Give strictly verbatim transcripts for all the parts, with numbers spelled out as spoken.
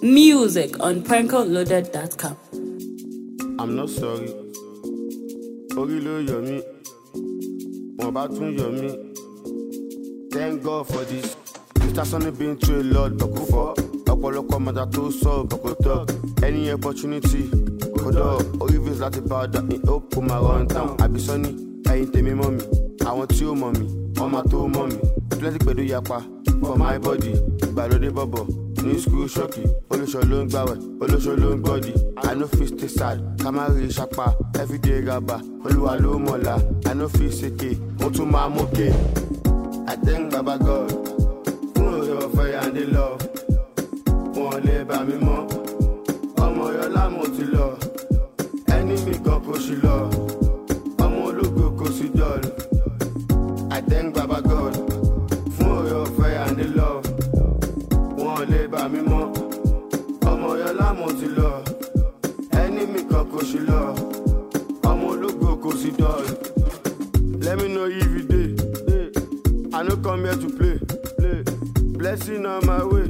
Music on prankle loaded dot com. I'm not sorry. Orí ló yọ mí, wọ́n bá tún yọ mí. Thank God for this. Mister Sonny been through a lot, but kò fọ́. Ọ̀pọ̀lọpọ̀ mọ̀tà tó sọ, but kò tọ́. Any opportunity, kò dọ̀. Orí vis láti bá ọ̀dà in hope kò máa run down. Àbí Sonny, ẹ̀yin tèmi mọ́ mi. Àwọn tí ó mọ̀ mi, wọ́n máa tó mọ̀ mi. Plenty pẹ̀lú yapa for my body. Ìgbàlódé bọ̀bọ̀. New school shocky, olóṣò ló ń gbàwẹ̀, olóṣò ló ń gbọ́dì. I no fit stay sad, ká má rí ṣapa, everyday gaba, olúwa ló mọ̀la. I no fit seke, mo tún máa mókè. I thank Baba God fún oore ọ̀fẹ́ and the love. Wọ́n lè bá mi mọ́, ọmọ Yọlá mo ti lọ. Enemy kan kò sí lọ, ọmọ ológo kò sí dọ̀lù. I thank Baba God fún oore ọ̀fẹ́ and the love. Wọ́n lè bá mi mọ́, ọmọ Yọlá mo ti lọ. Enemy kan kò sí lọ, ọmọ ológo kò sí dọ̀lù. Let me know if you dey. I no come here to play. play. Blessing on my way.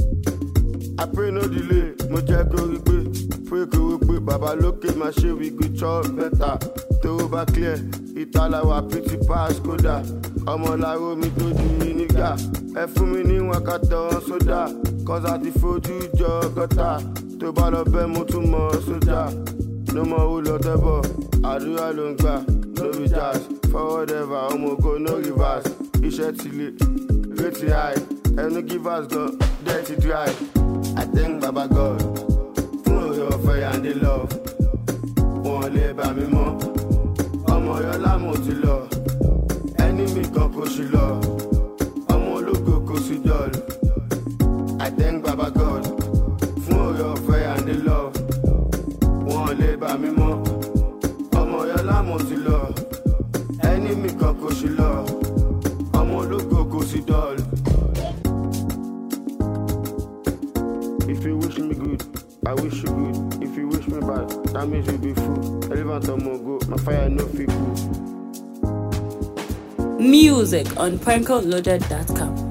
I pray no delay. Mo jẹ́ kó rí pé, pray kó rí pé bàbá lókè máa ṣe we go chop better. Tó bá clear, ìtàláwà pretty pass kódà. Ọmọ làró mi tó di nígà. Ẹ fún mi ní wákàtọ̀ sódà. Cause I ti fojú jọ gọ́tà. Tó bá lọ bẹ́ mo tún mọ sójà. No mọ who lọ tẹ́bọ̀. Àdúrà ló ń gbà. No be jazz. Forward ever, ọmọ ògo no reverse. Iṣẹ́ ti le, rate high. Ẹnu give us gan, dirty dry. I thank Baba God fún oore ọ̀fẹ́ and the love. Wọ́n lè bá mi mọ́, ọmọ Yọlá mo ti lọ. Enemy kan kò sí lọ, ọmọ ológo kò sí dọ̀lù. I thank Baba God fún oore ọ̀fẹ́ and the love. Wọ́n lè bá mi mọ́, ọmọ Yọlá mo ti lọ. Enemy kan kò sí lọ, ọmọ ológo kò sí dọ̀lù. If you wish me good, I wish you good. If you wish me bad, that means you be fool. Relevant or mogo, my fire no fit cool. Music on prankle loaded dot com.